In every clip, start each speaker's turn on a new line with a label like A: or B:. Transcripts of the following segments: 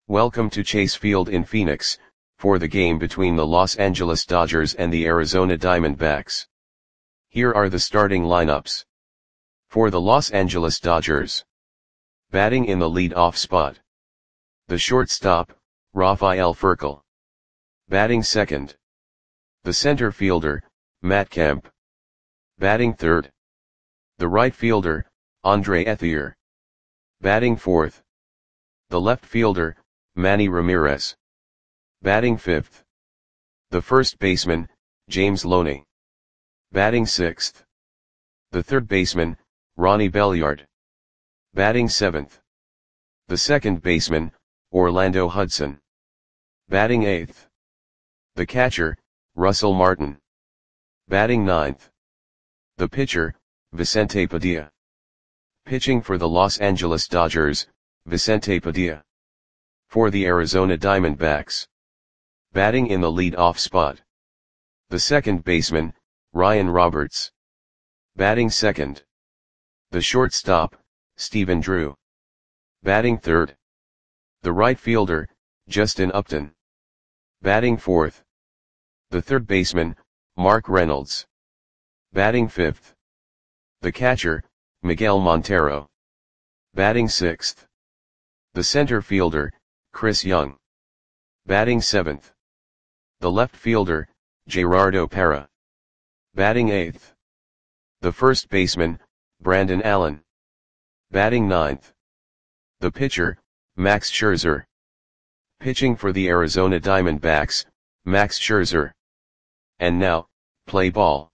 A: Welcome to Chase Field in Phoenix, for the game between the Los Angeles Dodgers and the Arizona Diamondbacks. Here are the starting lineups. For the Los Angeles Dodgers. Batting in the lead-off spot. The shortstop, Rafael Furcal. Batting second. The center fielder, Matt Kemp. Batting third. The right fielder, Andre Ethier. Batting fourth. The left fielder, Manny Ramirez. Batting fifth. The first baseman, James Loney. Batting sixth. The third baseman, Ronnie Belliard. Batting seventh. The second baseman, Orlando Hudson. Batting eighth. The catcher, Russell Martin. Batting ninth. The pitcher, Vicente Padilla. Pitching for the Los Angeles Dodgers, Vicente Padilla. For the Arizona Diamondbacks. Batting in the lead-off spot. The second baseman, Ryan Roberts. Batting second. The shortstop, Stephen Drew. Batting third. The right fielder, Justin Upton. Batting fourth. The third baseman, Mark Reynolds. Batting fifth. The catcher, Miguel Montero. Batting sixth. The center fielder, Chris Young. Batting seventh. The left fielder, Gerardo Parra. Batting eighth. The first baseman, Brandon Allen. Batting ninth. The pitcher, Max Scherzer. Pitching for the Arizona Diamondbacks, Max Scherzer. And now, play ball.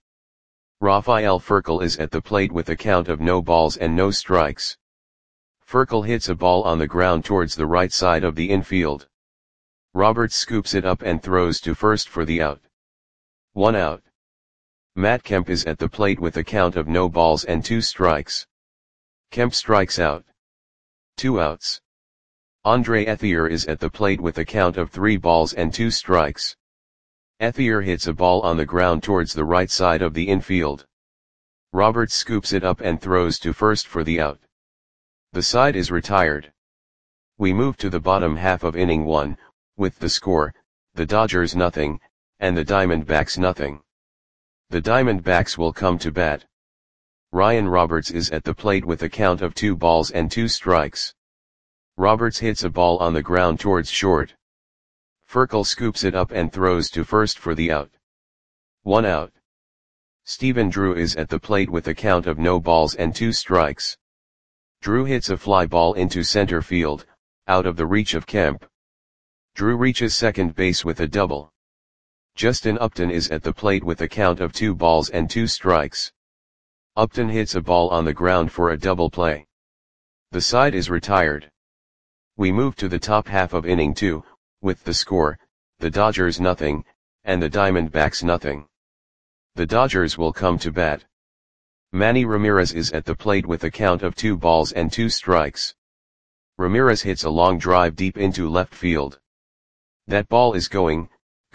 A: Rafael Furcal is at the plate with a count of no balls and no strikes. Furcal hits a ball on the ground towards the right side of the infield. Roberts scoops it up and throws to first for the out. 1 out. Matt Kemp is at the plate with a count of no balls and 2 strikes. Kemp strikes out. 2 outs. Andre Ethier is at the plate with a count of 3 balls and 2 strikes. Ethier hits a ball on the ground towards the right side of the infield. Roberts scoops it up and throws to first for the out. The side is retired. We move to the bottom half of inning 1, with the score, the Dodgers nothing, and the Diamondbacks nothing. The Diamondbacks will come to bat. Ryan Roberts is at the plate with a count of 2 balls and 2 strikes. Roberts hits a ball on the ground towards short. Furcal scoops it up and throws to first for the out. 1 out. Stephen Drew is at the plate with a count of no balls and 2 strikes. Drew hits a fly ball into center field, out of the reach of Kemp. Drew reaches second base with a double. Justin Upton is at the plate with a count of 2 balls and 2 strikes. Upton hits a ball on the ground for a double play. The side is retired. We move to the top half of inning 2, with the score, the Dodgers nothing, and the Diamondbacks nothing. The Dodgers will come to bat. Manny Ramirez is at the plate with a count of 2 balls and 2 strikes. Ramirez hits a long drive deep into left field. That ball is going,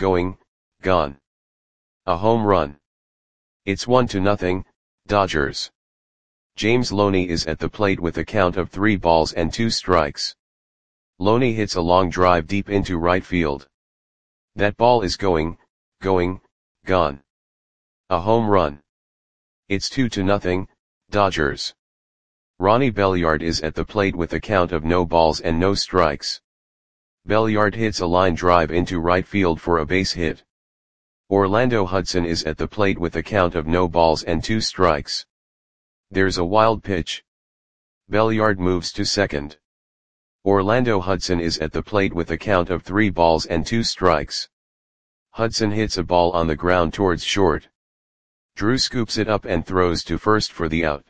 A: gone. A home run. It's 1-0, Dodgers. James Loney is at the plate with a count of 3 balls and 2 strikes. Loney hits a long drive deep into right field. That ball is going, gone. A home run. It's 2-0, Dodgers. Ronnie Belliard is at the plate with a count of no balls and no strikes. Belliard hits a line drive into right field for a base hit. Orlando Hudson is at the plate with a count of no balls and 2 strikes. There's a wild pitch. Belliard moves to second. Orlando Hudson is at the plate with a count of 3 balls and 2 strikes. Hudson hits a ball on the ground towards short. Drew scoops it up and throws to first for the out.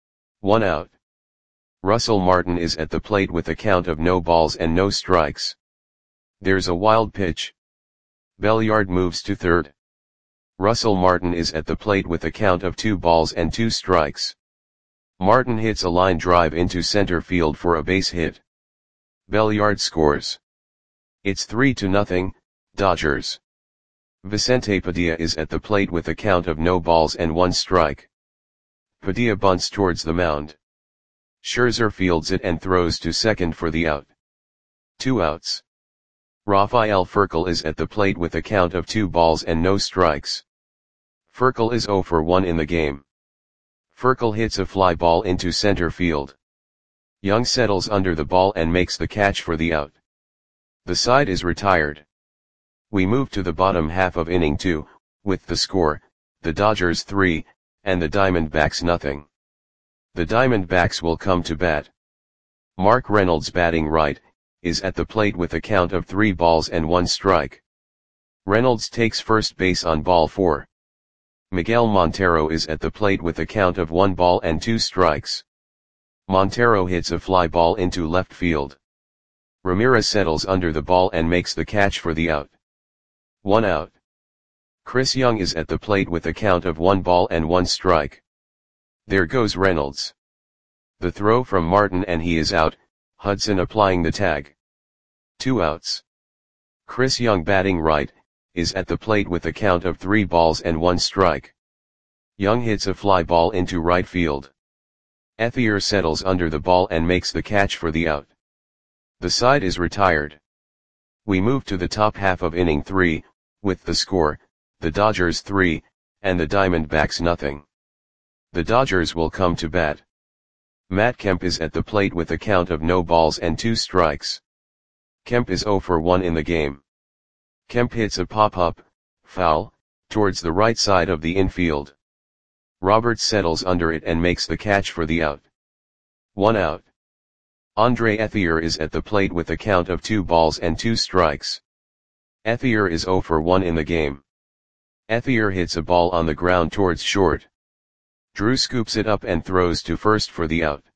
A: 1 out. Russell Martin is at the plate with a count of no balls and no strikes. There's a wild pitch. Belliard moves to third. Russell Martin is at the plate with a count of 2 balls and 2 strikes. Martin hits a line drive into center field for a base hit. Belliard scores. It's 3-0, Dodgers. Vicente Padilla is at the plate with a count of no balls and 1 strike. Padilla bunts towards the mound. Scherzer fields it and throws to second for the out. 2 outs. Rafael Furcal is at the plate with a count of 2 balls and no strikes. Furcal is 0 for 1 in the game. Furcal hits a fly ball into center field. Young settles under the ball and makes the catch for the out. The side is retired. We move to the bottom half of inning 2, with the score, the Dodgers 3, and the Diamondbacks nothing. The Diamondbacks will come to bat. Mark Reynolds, batting right, is at the plate with a count of 3 balls and 1 strike. Reynolds takes first base on ball 4. Miguel Montero is at the plate with a count of 1 ball and 2 strikes. Montero hits a fly ball into left field. Ramirez settles under the ball and makes the catch for the out. 1 out. Chris Young is at the plate with a count of 1 ball and 1 strike. There goes Reynolds. The throw from Martin and he is out, Hudson applying the tag. 2 outs. Chris Young, batting right, is at the plate with a count of 3 balls and 1 strike. Young hits a fly ball into right field. Ethier settles under the ball and makes the catch for the out. The side is retired. We move to the top half of inning 3, with the score, the Dodgers 3, and the Diamondbacks nothing. The Dodgers will come to bat. Matt Kemp is at the plate with a count of no balls and 2 strikes. Kemp is 0 for 1 in the game. Kemp hits a pop-up, foul, towards the right side of the infield. Roberts settles under it and makes the catch for the out. 1 out. Andre Ethier is at the plate with a count of 2 balls and 2 strikes. Ethier is 0 for 1 in the game. Ethier hits a ball on the ground towards short. Drew scoops it up and throws to first for the out.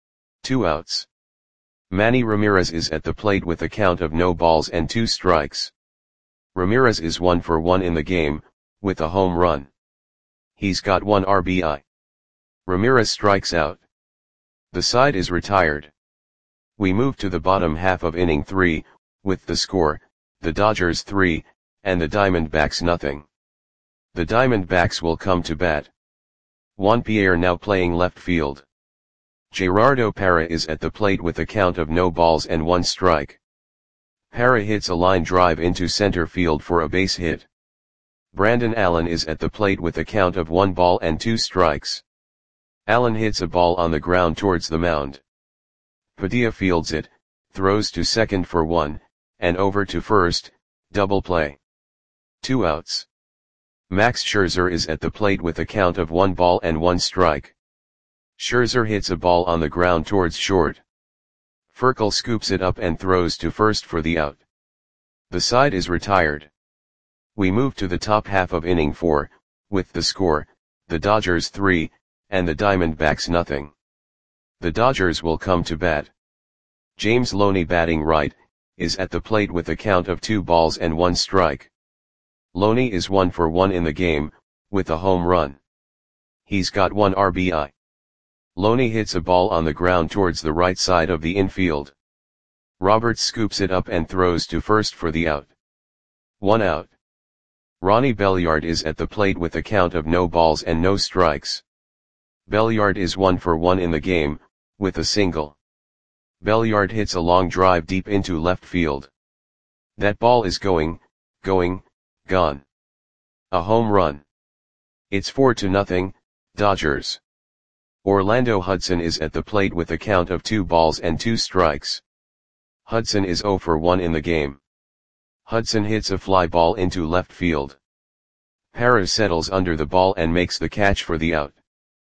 A: 2 outs. Manny Ramirez is at the plate with a count of no balls and 2 strikes. Ramirez is 1 for 1 in the game, with a home run. He's got 1 RBI. Ramirez strikes out. The side is retired. We move to the bottom half of inning 3, with the score, the Dodgers 3, and the Diamondbacks nothing. The Diamondbacks will come to bat. Juan Pierre now playing left field. Gerardo Parra is at the plate with a count of no balls and 1 strike. Parra hits a line drive into center field for a base hit. Brandon Allen is at the plate with a count of 1 ball and 2 strikes. Allen hits a ball on the ground towards the mound. Padilla fields it, throws to second for 1, and over to first, double play. 2 outs. Max Scherzer is at the plate with a count of 1 ball and 1 strike. Scherzer hits a ball on the ground towards short. Furcal scoops it up and throws to first for the out. The side is retired. We move to the top half of inning 4, with the score, the Dodgers 3, and the Diamondbacks nothing. The Dodgers will come to bat. James Loney, batting right, is at the plate with a count of 2 balls and 1 strike. Loney is 1 for 1 in the game, with a home run. He's got 1 RBI. Loney hits a ball on the ground towards the right side of the infield. Roberts scoops it up and throws to first for the out. 1 out. Ronnie Belliard is at the plate with a count of no balls and no strikes. Belliard is 1 for 1 in the game, with a single. Belliard hits a long drive deep into left field. That ball is going, gone. A home run. It's 4-0, Dodgers. Orlando Hudson is at the plate with a count of 2 balls and 2 strikes. Hudson is 0 for 1 in the game. Hudson hits a fly ball into left field. Parra settles under the ball and makes the catch for the out.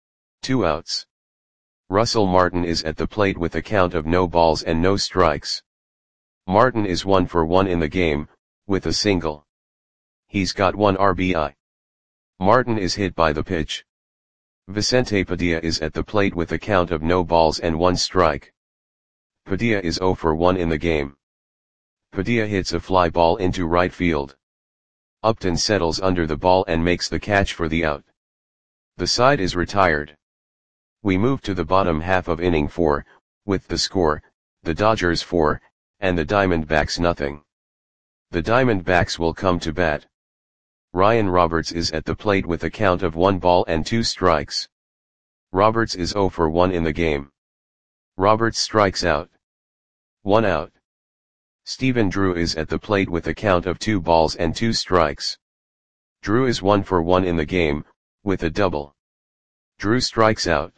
A: 2 outs. Russell Martin is at the plate with a count of no balls and no strikes. Martin is 1 for 1 in the game, with a single. He's got 1 RBI. Martin is hit by the pitch. Vicente Padilla is at the plate with a count of no balls and 1 strike. Padilla is 0 for 1 in the game. Padilla hits a fly ball into right field. Upton settles under the ball and makes the catch for the out. The side is retired. We move to the bottom half of inning 4, with the score, the Dodgers 4, and the Diamondbacks nothing. The Diamondbacks will come to bat. Ryan Roberts is at the plate with a count of 1 ball and 2 strikes. Roberts is 0 for 1 in the game. Roberts strikes out. 1 out. Stephen Drew is at the plate with a count of 2 balls and 2 strikes. Drew is 1 for 1 in the game, with a double. Drew strikes out.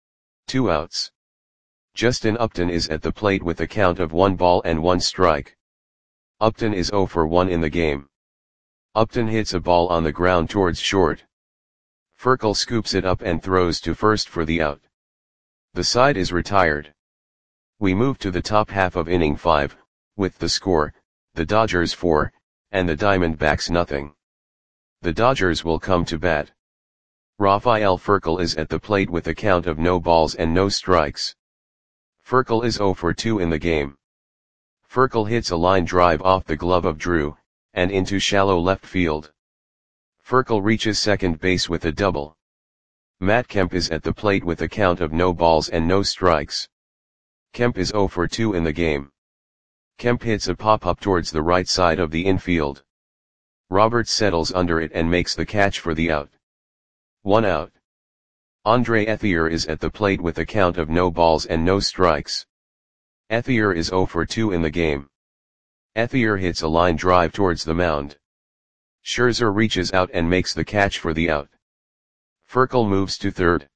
A: 2 outs. Justin Upton is at the plate with a count of 1 ball and 1 strike. Upton is 0 for 1 in the game. Upton hits a ball on the ground towards short. Furcal scoops it up and throws to first for the out. The side is retired. We move to the top half of inning 5, with the score, the Dodgers 4, and the Diamondbacks nothing. The Dodgers will come to bat. Rafael Furcal is at the plate with a count of no balls and no strikes. Furcal is 0 for 2 in the game. Furcal hits a line drive off the glove of Drew, and into shallow left field. Furcal reaches second base with a double. Matt Kemp is at the plate with a count of no balls and no strikes. Kemp is 0 for 2 in the game. Kemp hits a pop-up towards the right side of the infield. Roberts settles under it and makes the catch for the out. 1 out. Andre Ethier is at the plate with a count of no balls and no strikes. Ethier is 0 for 2 in the game. Ethier hits a line drive towards the mound. Scherzer reaches out and makes the catch for the out. Furcal moves to third.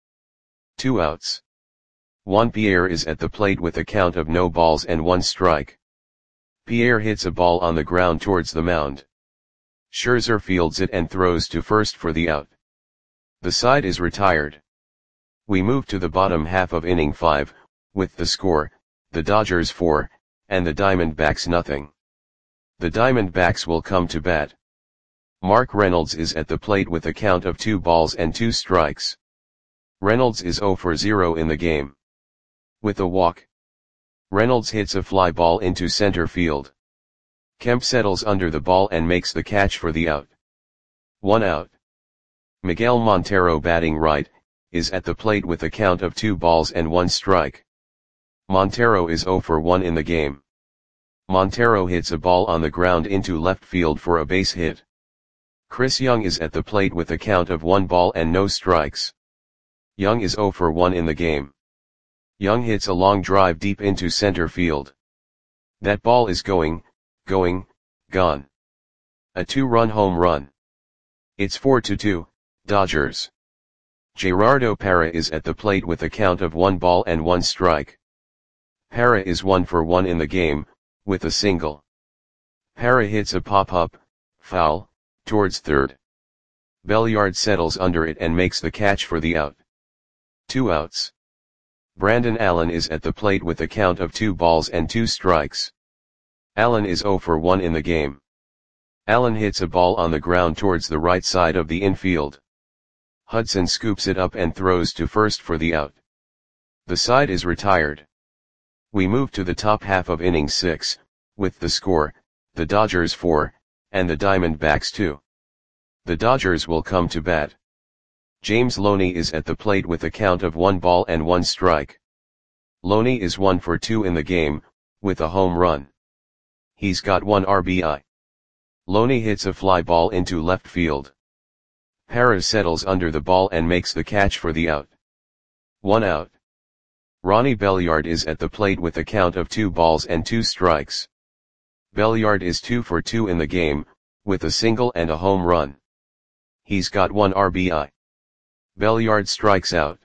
A: 2 outs. Juan Pierre is at the plate with a count of no balls and 1 strike. Pierre hits a ball on the ground towards the mound. Scherzer fields it and throws to first for the out. The side is retired. We move to the bottom half of inning 5, with the score, the Dodgers 4, and the Diamondbacks nothing. The Diamondbacks will come to bat. Mark Reynolds is at the plate with a count of 2 balls and 2 strikes. Reynolds is 0 for 0 in the game. With a walk, Reynolds hits a fly ball into center field. Kemp settles under the ball and makes the catch for the out. 1 out. Miguel Montero, batting right, is at the plate with a count of 2 balls and 1 strike. Montero is 0 for 1 in the game. Montero hits a ball on the ground into left field for a base hit. Chris Young is at the plate with a count of 1 ball and no strikes. Young is 0 for 1 in the game. Young hits a long drive deep into center field. That ball is gone. A 2-run home run. It's 4-2, Dodgers. Gerardo Parra is at the plate with a count of 1 ball and 1 strike. Parra is 1 for 1 in the game, with a single. Parra hits a pop-up, foul, towards third. Belliard settles under it and makes the catch for the out. 2 outs. Brandon Allen is at the plate with a count of 2 balls and 2 strikes. Allen is 0 for 1 in the game. Allen hits a ball on the ground towards the right side of the infield. Hudson scoops it up and throws to first for the out. The side is retired. We move to the top half of inning 6, with the score, the Dodgers 4, and the Diamondbacks 2. The Dodgers will come to bat. James Loney is at the plate with a count of 1 ball and 1 strike. Loney is 1 for 2 in the game, with a home run. He's got 1 RBI. Loney hits a fly ball into left field. Parra settles under the ball and makes the catch for the out. 1 out. Ronnie Belliard is at the plate with a count of 2 balls and 2 strikes. Belliard is 2 for 2 in the game, with a single and a home run. He's got 1 RBI. Belliard strikes out.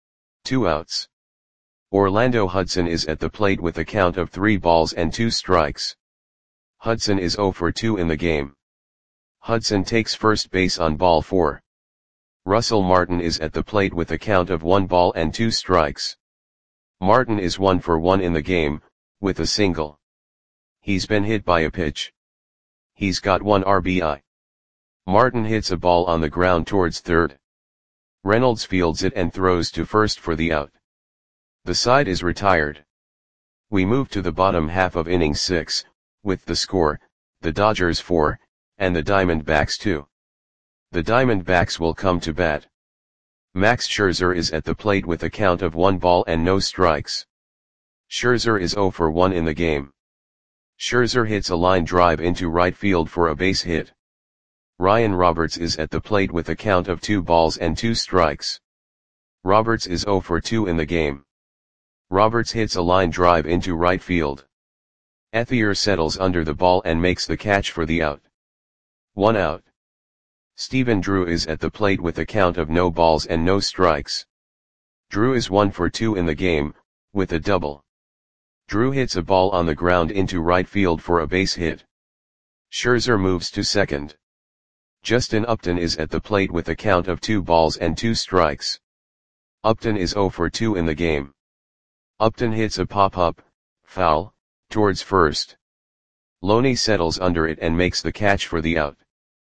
A: 2 outs. Orlando Hudson is at the plate with a count of 3 balls and 2 strikes. Hudson is 0 for 2 in the game. Hudson takes first base on ball 4. Russell Martin is at the plate with a count of 1 ball and 2 strikes. Martin is 1 for 1 in the game, with a single. He's been hit by a pitch. He's got 1 RBI. Martin hits a ball on the ground towards third. Reynolds fields it and throws to first for the out. The side is retired. We move to the bottom half of inning 6, with the score, the Dodgers 4, and the Diamondbacks 2. The Diamondbacks will come to bat. Max Scherzer is at the plate with a count of 1 ball and no strikes. Scherzer is 0 for 1 in the game. Scherzer hits a line drive into right field for a base hit. Ryan Roberts is at the plate with a count of 2 balls and 2 strikes. Roberts is 0 for 2 in the game. Roberts hits a line drive into right field. Ethier settles under the ball and makes the catch for the out. 1 out. Stephen Drew is at the plate with a count of no balls and no strikes. Drew is 1 for 2 in the game, with a double. Drew hits a ball on the ground into right field for a base hit. Scherzer moves to second. Justin Upton is at the plate with a count of 2 balls and 2 strikes. Upton is 0 for 2 in the game. Upton hits a pop-up, foul, towards first. Loney settles under it and makes the catch for the out.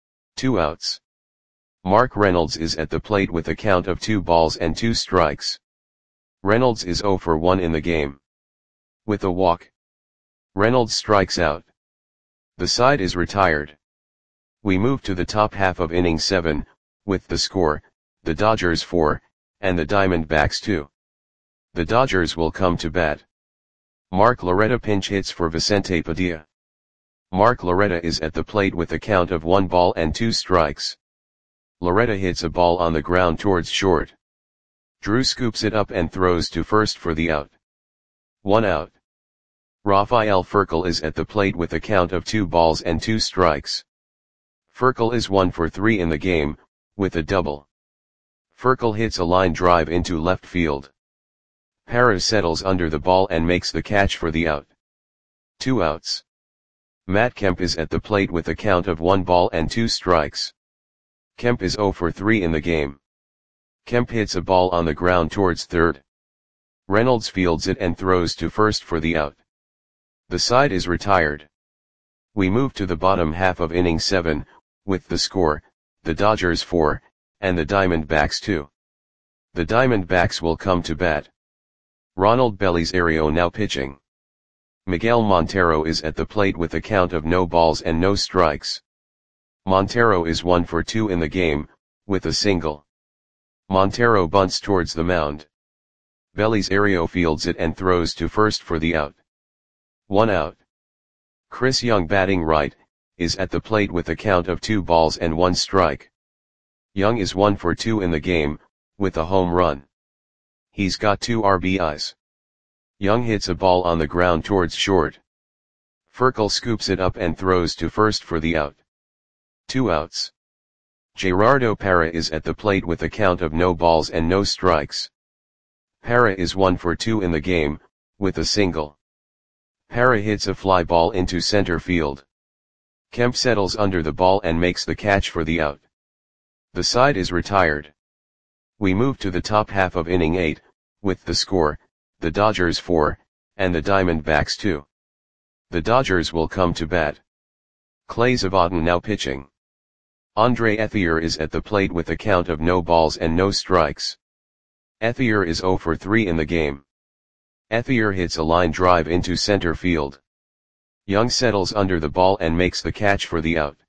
A: 2 outs. Mark Reynolds is at the plate with a count of 2 balls and 2 strikes. Reynolds is 0 for 1 in the game. With a walk, Reynolds strikes out. The side is retired. We move to the top half of inning 7, with the score, the Dodgers 4, and the Diamondbacks 2. The Dodgers will come to bat. Mark Loretta pinch hits for Vicente Padilla. Mark Loretta is at the plate with a count of 1 ball and 2 strikes. Loretta hits a ball on the ground towards short. Drew scoops it up and throws to first for the out. 1 out. Rafael Furcal is at the plate with a count of 2 balls and 2 strikes. Furcal is 1 for 3 in the game, with a double. Furcal hits a line drive into left field. Parra settles under the ball and makes the catch for the out. 2 outs. Matt Kemp is at the plate with a count of 1 ball and 2 strikes. Kemp is 0 for 3 in the game. Kemp hits a ball on the ground towards third. Reynolds fields it and throws to first for the out. The side is retired. We move to the bottom half of inning 7, with the score, the Dodgers 4, and the Diamondbacks 2. The Diamondbacks will come to bat. Ronald Belisario now pitching. Miguel Montero is at the plate with a count of no balls and no strikes. Montero is 1 for 2 in the game, with a single. Montero bunts towards the mound. Belisario fields it and throws to first for the out. 1 out. Chris Young batting right, is at the plate with a count of 2 balls and 1 strike. Young is 1 for 2 in the game, with a home run. He's got 2 RBIs. Young hits a ball on the ground towards short. Furcal scoops it up and throws to first for the out. 2 outs. Gerardo Parra is at the plate with a count of no balls and no strikes. Parra is 1 for 2 in the game, with a single. Parra hits a fly ball into center field. Kemp settles under the ball and makes the catch for the out. The side is retired. We move to the top half of inning 8, with the score, the Dodgers 4, and the Diamondbacks 2. The Dodgers will come to bat. Clay Zavatin now pitching. Andre Ethier is at the plate with a count of no balls and no strikes. Ethier is 0 for 3 in the game. Ethier hits a line drive into center field. Young settles under the ball and makes the catch for the out.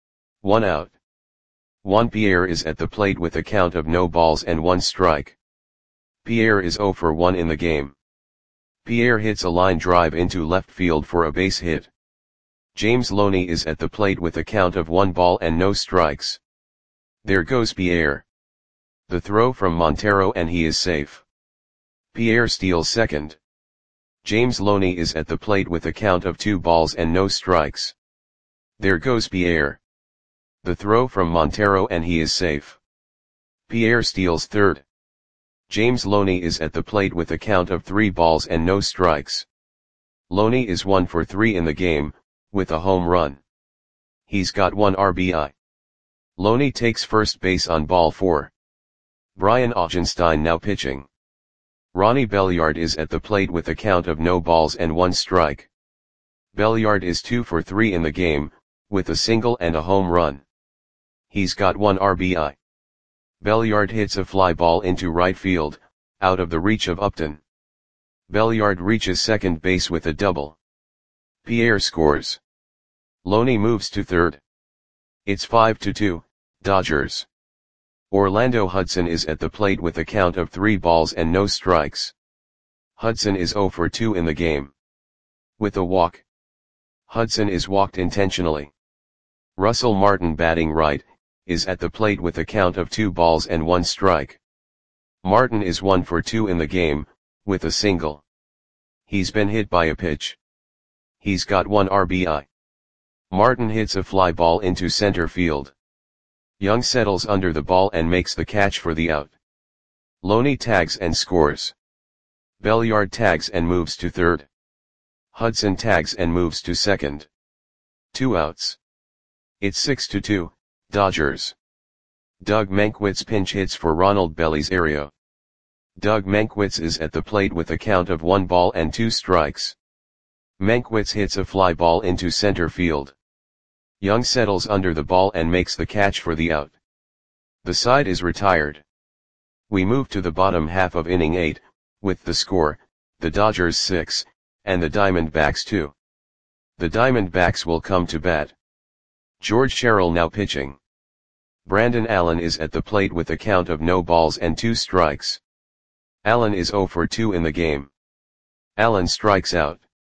A: 1 out. Juan Pierre is at the plate with a count of no balls and 1 strike. Pierre is 0 for 1 in the game. Pierre hits a line drive into left field for a base hit. James Loney is at the plate with a count of 1 ball and no strikes. There goes Pierre. The throw from Montero and he is safe. Pierre steals second. James Loney is at the plate with a count of 2 balls and no strikes. There goes Pierre. The throw from Montero and he is safe. Pierre steals third. James Loney is at the plate with a count of 3 balls and no strikes. Loney is 1 for 3 in the game, with a home run. He's got 1 RBI. Loney takes first base on ball 4. Brian Augenstein now pitching. Ronnie Belliard is at the plate with a count of no balls and 1 strike. Belliard is 2 for 3 in the game, with a single and a home run. He's got 1 RBI. Belliard hits a fly ball into right field, out of the reach of Upton. Belliard reaches second base with a double. Pierre scores. Loney moves to third. It's 5-2, Dodgers. Orlando Hudson is at the plate with a count of 3 balls and no strikes. Hudson is 0 for 2 in the game. With a walk. Hudson is walked intentionally. Russell Martin batting right, is at the plate with a count of 2 balls and 1 strike. Martin is 1 for 2 in the game, with a single. He's been hit by a pitch. He's got 1 RBI. Martin hits a fly ball into center field. Young settles under the ball and makes the catch for the out. Loney tags and scores. Belliard tags and moves to third. Hudson tags and moves to second. 2 outs. It's 6-2, Dodgers. Doug Mankiewicz pinch hits for Ronald Belisario. Doug Mankiewicz is at the plate with a count of 1 ball and 2 strikes. Mankiewicz hits a fly ball into center field. Young settles under the ball and makes the catch for the out. The side is retired. We move to the bottom half of inning 8, with the score, the Dodgers 6, and the Diamondbacks 2. The Diamondbacks will come to bat. George Sherrill now pitching. Brandon Allen is at the plate with a count of no balls and 2 strikes. Allen is 0 for 2 in the game. Allen strikes out.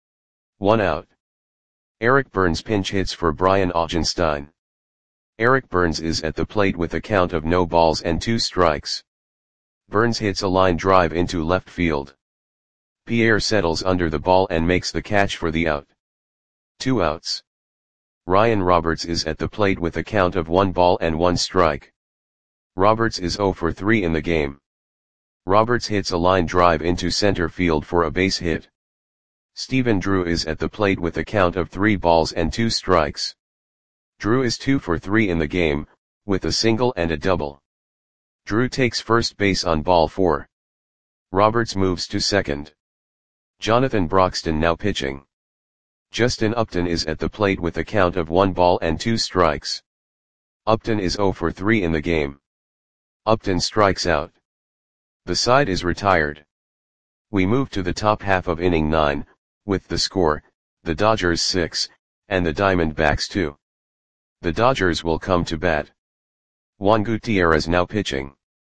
A: 1 out. Eric Burns pinch hits for Brian Augenstein. Eric Burns is at the plate with a count of no balls and 2 strikes. Burns hits a line drive into left field. Pierre settles under the ball and makes the catch for the out. 2 outs. Ryan Roberts is at the plate with a count of 1 ball and 1 strike. Roberts is 0 for 3 in the game. Roberts hits a line drive into center field for a base hit. Stephen Drew is at the plate with a count of 3 balls and 2 strikes. Drew is 2 for 3 in the game, with a single and a double. Drew takes first base on ball 4. Roberts moves to second. Jonathan Broxton now pitching. Justin Upton is at the plate with a count of 1 ball and 2 strikes. Upton is 0 for 3 in the game. Upton strikes out. The side is retired. We move to the top half of inning 9, with the score, the Dodgers 6, and the Diamondbacks 2. The Dodgers will come to bat. Juan Gutierrez now pitching.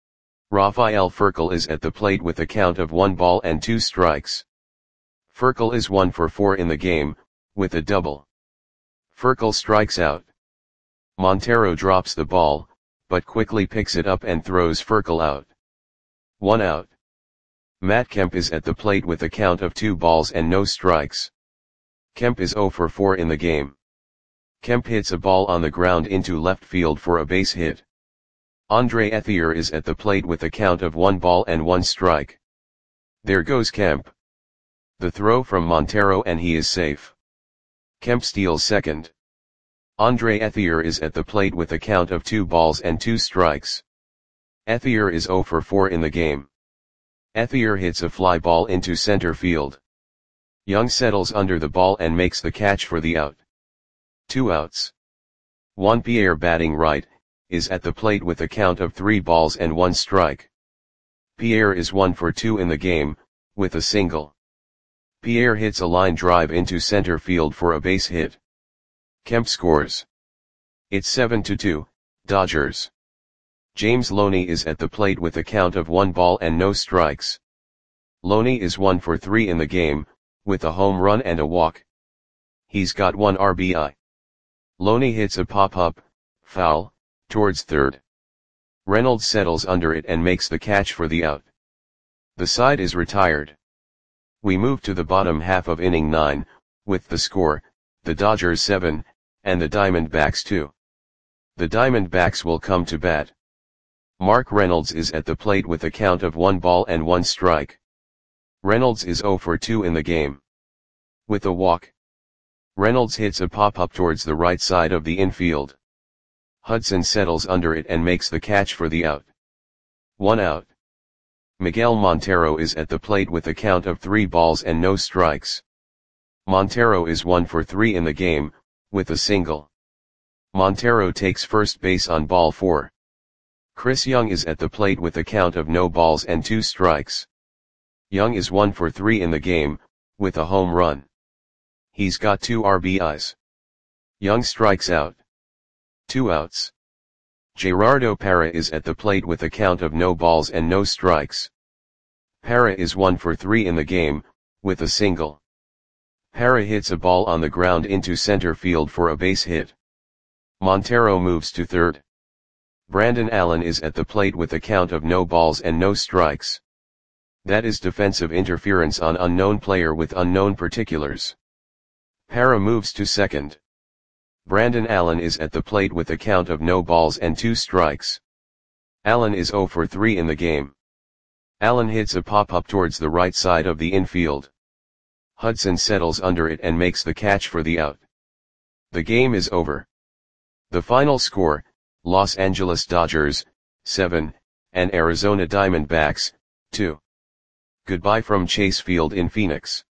A: Rafael Furcal is at the plate with a count of 1 ball and 2 strikes. Furcal is 1 for 4 in the game, with a double. Furcal strikes out. Montero drops the ball, but quickly picks it up and throws Furcal out. 1 out. Matt Kemp is at the plate with a count of 2 balls and no strikes. Kemp is 0 for 4 in the game. Kemp hits a ball on the ground into left field for a base hit. Andre Ethier is at the plate with a count of 1 ball and 1 strike. There goes Kemp. The throw from Montero and he is safe. Kemp steals second. Andre Ethier is at the plate with a count of 2 balls and 2 strikes. Ethier is 0 for 4 in the game. Ethier hits a fly ball into center field. Young settles under the ball and makes the catch for the out. 2 outs. Juan Pierre batting right, is at the plate with a count of 3 balls and 1 strike. Pierre is 1 for 2 in the game, with a single. Pierre hits a line drive into center field for a base hit. Kemp scores. It's 7-2, Dodgers. James Loney is at the plate with a count of 1 ball and no strikes. Loney is 1 for 3 in the game, with a home run and a walk. He's got 1 RBI. Loney hits a pop-up, foul, towards third. Reynolds settles under it and makes the catch for the out. The side is retired. We move to the bottom half of inning 9, with the score, the Dodgers 7, and the Diamondbacks 2. The Diamondbacks will come to bat. Mark Reynolds is at the plate with a count of 1 ball and 1 strike. Reynolds is 0 for 2 in the game. With a walk. Reynolds hits a pop-up towards the right side of the infield. Hudson settles under it and makes the catch for the out. 1 out. Miguel Montero is at the plate with a count of 3 balls and no strikes. Montero is 1 for 3 in the game, with a single. Montero takes first base on ball 4. Chris Young is at the plate with a count of no balls and 2 strikes. Young is 1 for 3 in the game, with a home run. He's got 2 RBIs. Young strikes out. 2 outs. Gerardo Parra is at the plate with a count of no balls and no strikes. Parra is 1 for 3 in the game, with a single. Parra hits a ball on the ground into center field for a base hit. Montero moves to third. Brandon Allen is at the plate with a count of no balls and no strikes. That is defensive interference on unknown player with unknown particulars. Para moves to second. Brandon Allen is at the plate with a count of no balls and 2 strikes. Allen is 0 for 3 in the game. Allen hits a pop-up towards the right side of the infield. Hudson settles under it and makes the catch for the out. The game is over. The final score, Los Angeles Dodgers, 7, and Arizona Diamondbacks, 2. Goodbye from Chase Field in Phoenix.